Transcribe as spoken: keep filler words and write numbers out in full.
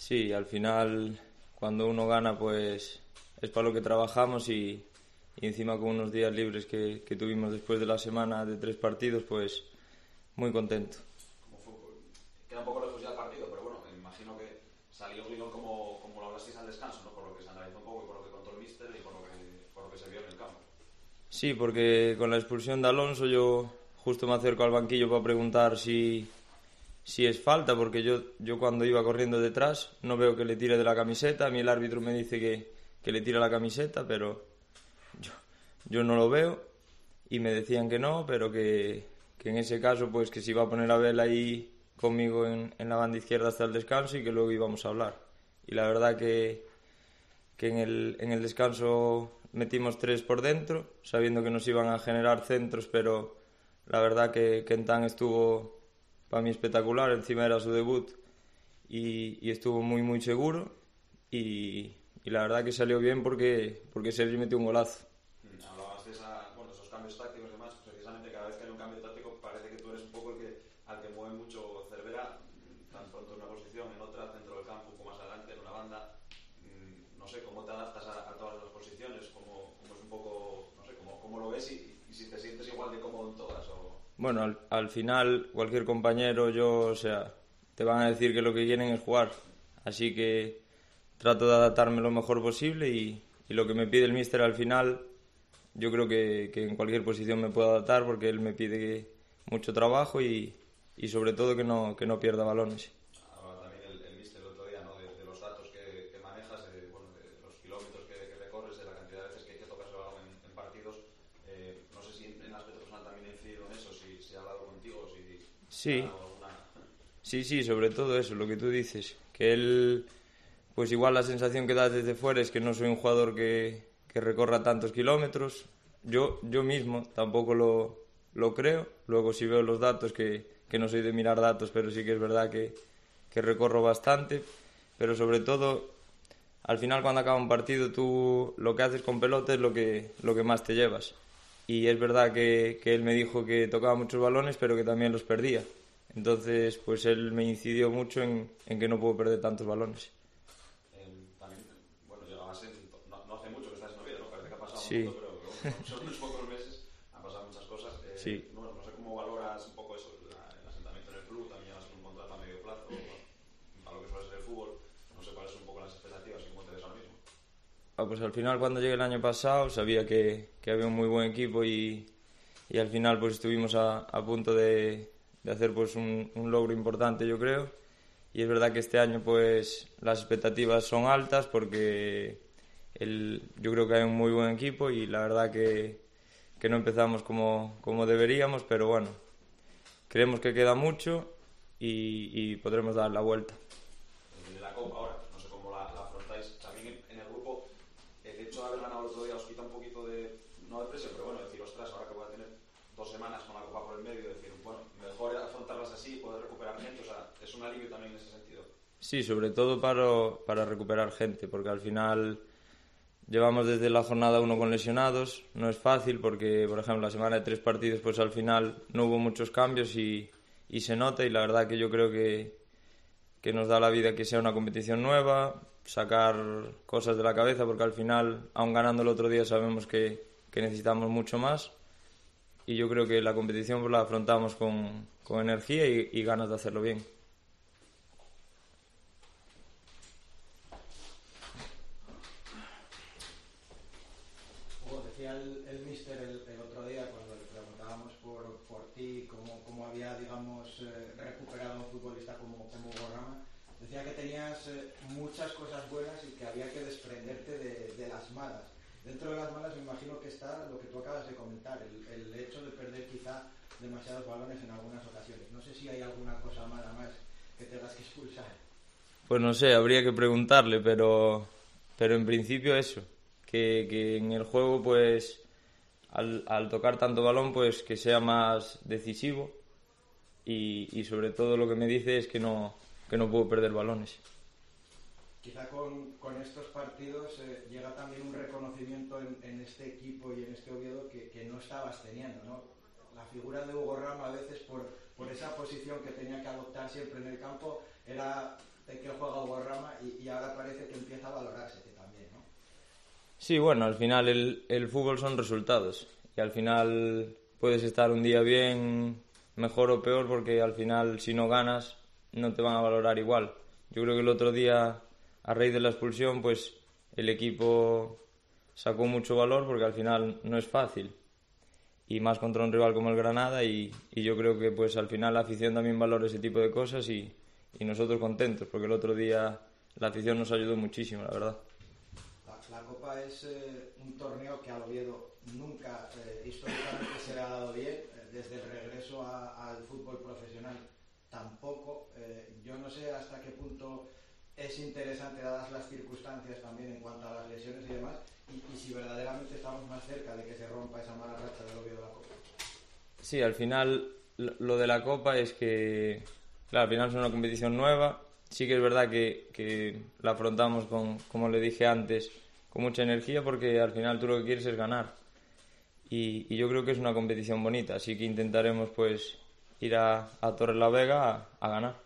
Sí, al final cuando uno gana pues es para lo que trabajamos y, y encima con unos días libres que, que tuvimos después de la semana de tres partidos, pues muy contento. Como fue, queda un poco lejos ya el partido, pero bueno, me imagino que salió Guigón como, como lo hablasteis al descanso, ¿no? Por lo que se analizó un poco y por lo que contó el míster y por lo que, por lo que se vio en el campo. Sí, porque con la expulsión de Alonso yo justo me acerco al banquillo para preguntar si, si es falta, porque yo, yo cuando iba corriendo detrás no veo que le tire de la camiseta. A mí el árbitro me dice que, que le tira la camiseta, pero yo, yo no lo veo y me decían que no, pero que, que en ese caso pues que se iba a poner a Abel ahí conmigo en, en la banda izquierda hasta el descanso y que luego íbamos a hablar. Y la verdad que, que en, el, en el descanso metimos tres por dentro, sabiendo que nos iban a generar centros, pero la verdad que Kentán estuvo para mí espectacular, encima era su debut y, y estuvo muy muy seguro y, y la verdad que salió bien porque, porque Sergi metió un golazo. Hablabas de esa, bueno, esos cambios tácticos y demás, precisamente cada vez que hay un cambio táctico parece que tú eres un poco el que, al que mueve mucho Cervera, tan pronto en una posición, en otra, dentro del campo, un poco más adelante, en una banda. No sé, ¿cómo te adaptas a, a todas las posiciones? ¿Cómo, cómo es un poco, no sé, cómo, cómo lo ves y, y si te sientes igual de cómodo en todas? O... Bueno, al, al final cualquier compañero, yo, o sea, te van a decir que lo que quieren es jugar, así que trato de adaptarme lo mejor posible y, y lo que me pide el míster al final, yo creo que, que en cualquier posición me puedo adaptar porque él me pide mucho trabajo y, y sobre todo que no, que no pierda balones. Hablaba también el, el míster el otro día, ¿no? De, de los datos que, que manejas, de, bueno, de los kilómetros que, que recorres, de la cantidad de veces que, que tocas el balón en, en partidos. Eh, no sé si en, en aspecto personal también ha influido en eso, si, si ha hablado contigo, si... Sí, ha dado alguna... sí, sí, sobre todo eso, lo que tú dices, que él, pues igual la sensación que da desde fuera es que no soy un jugador que, que recorra tantos kilómetros. Yo, yo mismo tampoco lo, lo creo. Luego si veo los datos, que, que no soy de mirar datos, pero sí que es verdad que, que recorro bastante. Pero sobre todo, al final cuando acaba un partido, tú lo que haces con pelota es lo que, lo que más te llevas. Y es verdad que, que él me dijo que tocaba muchos balones, pero que también los perdía. Entonces, pues él me incidió mucho en, en que no puedo perder tantos balones. Eh, también, bueno, llegabas en, no, no hace mucho que estás en Oviedo, ¿no? Parece que ha pasado Sí. un mundo, pero, pero bueno, son unos pocos meses, han pasado muchas cosas. Eh, Sí. no, no sé cómo valoras un poco eso, la, el asentamiento en el club, también llevas un contrato a medio plazo, bueno, para lo que suele ser el fútbol, no sé cuáles son un poco las expectativas y cómo te ves ahora mismo. Ah, pues al final cuando llegué el año pasado sabía que, que había un muy buen equipo y, y al final pues estuvimos a, a punto de, de hacer pues un, un logro importante, yo creo. Y es verdad que este año pues las expectativas son altas porque el, yo creo que hay un muy buen equipo y la verdad que, que no empezamos como, como deberíamos, pero bueno, creemos que queda mucho y, y podremos dar la vuelta. De la Copa ahora, no sé cómo la, la afrontáis. También en, en el grupo, el hecho de haber ganado el otro día os quita un poquito de, no de presión, pero bueno, decir, ostras, ahora que voy a tener dos semanas con la Copa por el medio, decir, bueno, mejor afrontarlas así, poder recuperar gente, o sea, es un alivio también en ese sentido. Sí, sobre todo para, para recuperar gente, porque al final llevamos desde la jornada uno con lesionados, no es fácil porque, por ejemplo, la semana de tres partidos, pues al final no hubo muchos cambios y, y se nota y la verdad que yo creo que, que nos da la vida que sea una competición nueva, sacar cosas de la cabeza porque al final, aun ganando el otro día, sabemos que, que necesitamos mucho más y yo creo que la competición pues, la afrontamos con, con energía y, y ganas de hacerlo bien. El, el míster el, el otro día cuando le preguntábamos por, por ti, cómo, cómo había, digamos, eh, recuperado un futbolista como, como Gorrama, decía que tenías eh, muchas cosas buenas y que había que desprenderte de, de las malas. Dentro de las malas me imagino que está lo que tú acabas de comentar, el, el hecho de perder quizá demasiados balones en algunas ocasiones. No sé si hay alguna cosa mala más que tengas que expulsar. Pues no sé, habría que preguntarle, pero, pero en principio eso. Que, que en el juego pues al, al tocar tanto balón pues que sea más decisivo y, y sobre todo lo que me dice es que no, que no puedo perder balones. Quizá con, con estos partidos eh, llega también un reconocimiento en, en este equipo y en este Oviedo que, que no estabas teniendo, ¿no? la figura de Hugo Rama a veces por, por esa posición que tenía que adoptar siempre en el campo era de que juega Hugo Rama y, y ahora parece que empieza a valorarse también, ¿no? Sí, bueno, al final el, el fútbol son resultados y al final puedes estar un día bien, mejor o peor, porque al final si no ganas no te van a valorar igual. Yo creo que el otro día, a raíz de la expulsión, pues el equipo sacó mucho valor porque al final no es fácil y más contra un rival como el Granada y, y yo creo que pues al final la afición también valora ese tipo de cosas y, y nosotros contentos porque el otro día la afición nos ayudó muchísimo, la verdad. La, la Copa es eh, un torneo que al Oviedo nunca eh, históricamente se le ha dado bien, eh, desde el regreso a, al fútbol profesional tampoco. Eh, yo no sé hasta qué punto es interesante dadas las circunstancias también en cuanto a las lesiones y demás, y, y si verdaderamente estamos más cerca de que se rompa esa mala racha del Oviedo de la Copa. Sí, al final lo de la Copa es que, claro, al final es una competición nueva. Sí que es verdad que, que la afrontamos con, como le dije antes, con mucha energía porque al final tú lo que quieres es ganar. Y, y yo creo que es una competición bonita, así que intentaremos pues ir a, a Torrelavega a, a ganar.